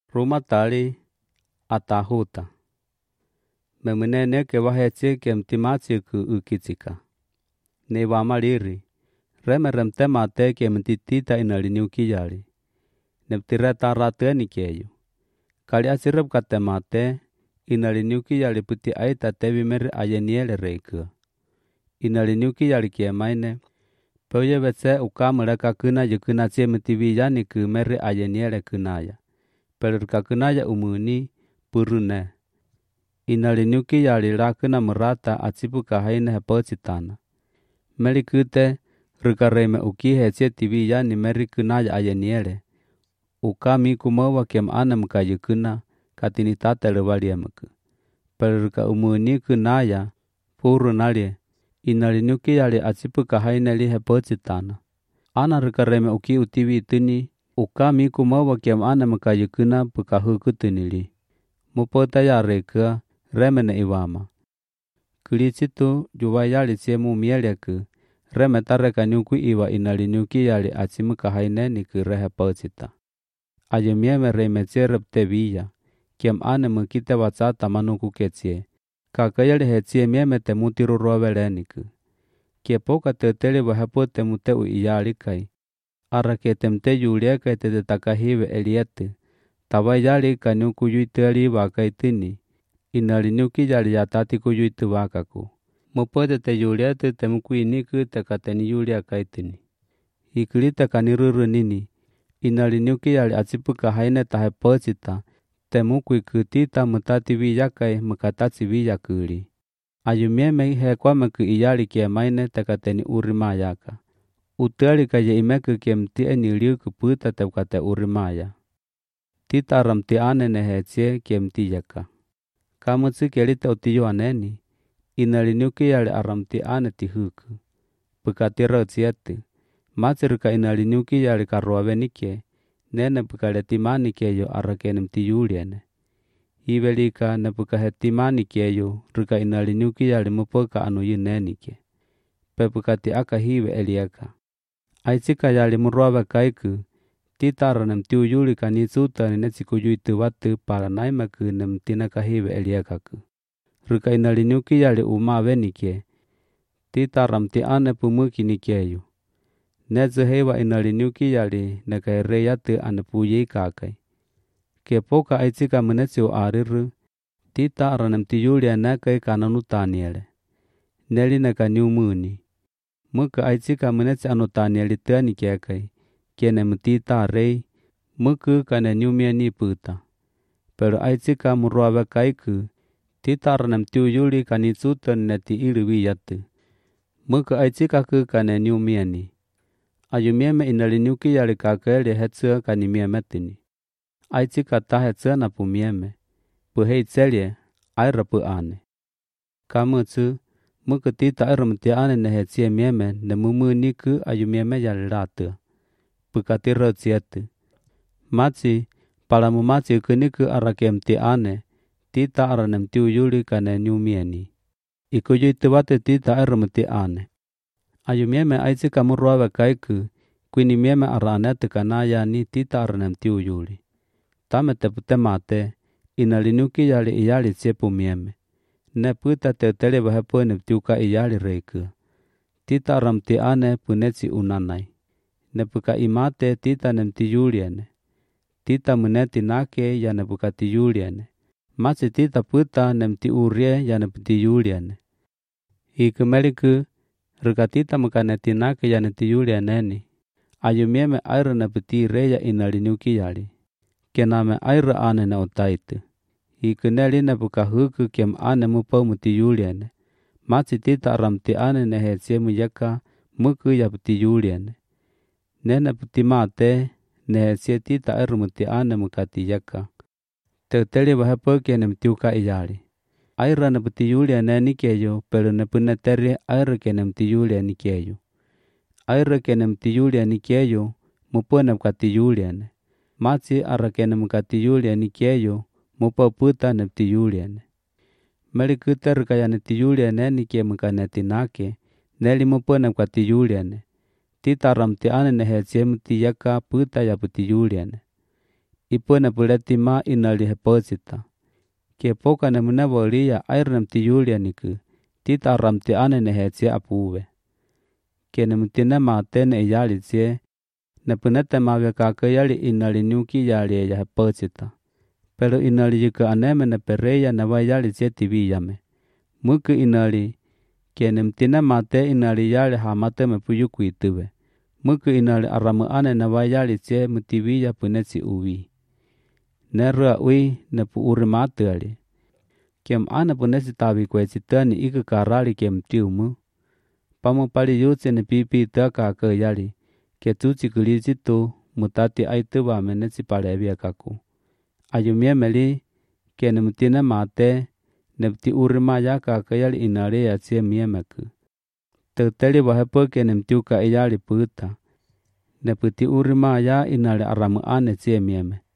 Ruma tali atahuta. Memenene ke wahetse ke mtimatsi ku ukitsika. Ne wamaliri. Reme remtema te ke mtitita inalini ukijali. Neptireta rateni keyo. Kali asirep katemate inalini ukijali puti aita tevi meri ayeniele reikua. Inalini ukijali kie maine. Peuye vetse ukamuleka kena yukuna tsie mtivijani ku meri ayeniele kunaya. Pelurka kunaya umuni purune. Inalini ukijali rakuna murata atsipuka haine hepotsitana. Meri kute rukareme ukihe tsie tivijani meri kunaya ayeniele. Ukami kumawa kem anamka yukuna katini tatele waliamuku. Pelurka umuni kunaya purunalie. Inalini ukijali atsipuka haine li hepotsitana. Ana rukareme uki utivi ituni. Ukami kumawa kem anamka yukuna puka hukutunili. Mupota ya rekua remene iwama. Kulicitu juwayali tsiemu mieleku. Reme tareka nyuku iwa inalini ukijali atsimuka haine ni kurehe potsita. Ayemieme reme tserep teviya. Kiem anemu kite watsata manuku ketsie. Kakayali hetsie mieme temutiru roveleniku. Kiepoka teteli wahepo temute uiyalikai. Arake temte yuliakai tete takahiwe eliete. Tawayali kanyuku yuiteli wakaitini. Inalini ukijali yatati kuyuitu wakaku. Mupode te yuliate temuku iniku tekateni yuliakaitini. Ikilita kaniruru nini. Inalini ukijali atsipuka haine tahe potsita. Temuku ikutita mutati wiyakai mukatatsi wiyakuli. Ayumieme hekwameku iyali kie maine tekateni urimayaka. Utelika ye imeku kie mtie niliuku puta tekate urimaya. Tita ramti anene hetsie kie mtiyaka. Kamutsi kelite otiyo aneni. Inalini ukijali aramti ane tihuku. Pukatiro tsiete. Matsiruka inalini ukijali karuavenike. Nene pukaretimani keyo arakene mtiyuliene. Ivelika ne pukahetimani keyo ruka inalini ukijali mupoka anu yinenike. Pepukati aka hiwe eliaka. Aitsika yali muruave kaiku. Titara ne mtiyulika nitsuta netsikuyuitu watu para naimaku ne mtinaka hiwe eliakaku. Ruka inalini ukijali umavenike. Titara mti ane pumuki nikeyo. Netsu hewa inalini ukijali nekaire yatu ane puye kakai. Kepoka aitsika munetsu ariru. Tita aranemti yulia nekai kananutaniele. Neli neka niumuni. Muka aitsika munetsi anutanieli tani kekai. Kiene mtita rei. Muku kane niumia ni puta. Pero aitsika muruave kaiku. Tita aranemti yuli kanitsuta neti iliwi yatu. Muka aitsika ku kane niumia ni. Ayumieme inalini ukijali kakeli hetsua kanimiemetini. Aitsika ta hetsua na pumieme. Puhei tselie aira pu ane. Kamutsu muka tita aramti ane ne hetsie mieme ne mumu niku ayumieme yalilatu. Pukatiro tsietu. Matsi palamu matsi ukuniku arakemti ane. Tita aranemti uyuli kane niumieni. Ikuyuitu wate tita aramti ane. Ayumieme aitsika muruave kaiku. Kwini mieme aranetu kanaya ni tita aranemti uyuli. Tame teputemate. Inalini ukijali iyali tsiepu mieme. Ne puta teuteli wahepo neptiuka iyali reikua. Tita aramti ane punetsi unanai. Nepuka imate tita nemti yuliene. Tita muneti nake ya nepukati yuliene. Matsi tita puta nemti urie ya nepti yuliene. Ikumeliku ruka tita mukaneti nake ya neti yulieneni. Ayumieme aira nepti reya inalini ukijali. Kename aira ane na otaitu. Ikuneli nepuka huku kem ane mupo muti yuliene. Matsi tita aramti ane ne hetsie muyaka muku ya puti yuliene. Nene puti mate ne hetsie tita arumuti ane mukati yaka. Teuteli wahepo kene mtiuka iyali. Aira ne puti yuliene nikeyo pero ne puneteri aira kene mti yuliene nikeyo. Aira kene mti yuliene nikeyo mupo ne mukati yuliene. Matsi arakene mukati yuliene nikeyo mupo puta nepti yuliene. Melikute rukaya neti yuliene nikie mukaneti nake. Neli mupo nepkati yuliene. Tita aramti ane ne hetsie mti yaka puta ya puti yuliene. ipone puletima inali hepozita. Kepoka nemune volia airnem ti Yulia niku, tita ramti ane nehetsia apuve. Kenemtine matene iyalitsie, nepunete mavya kake yali inali nyuki yali ya hepozita. Pero inali yuka aneme nepereya newa yalitsie tibiyame. Muku inali, kenemtine mate inali yali hamateme puyuku ituve. Muku inali aramu ane newa yalitsie mutibiya punetsi uwi. Nerua ui nepu uri matuali. Kem ane punetsi tabi kwetsitani iku karali kem tiumu. Pamu pali yutsi ne pipi taka ke yali. Ketuci kulisitu mutati aituwa menetsi palebia kaku. Ayumie meli kenemtine mate nepti uri maya kake yali inali yatsie miemeku. Teuteli wahepo kenemtiuka iyali puta. Neputi uri maya inali aramu ane tsie mieme.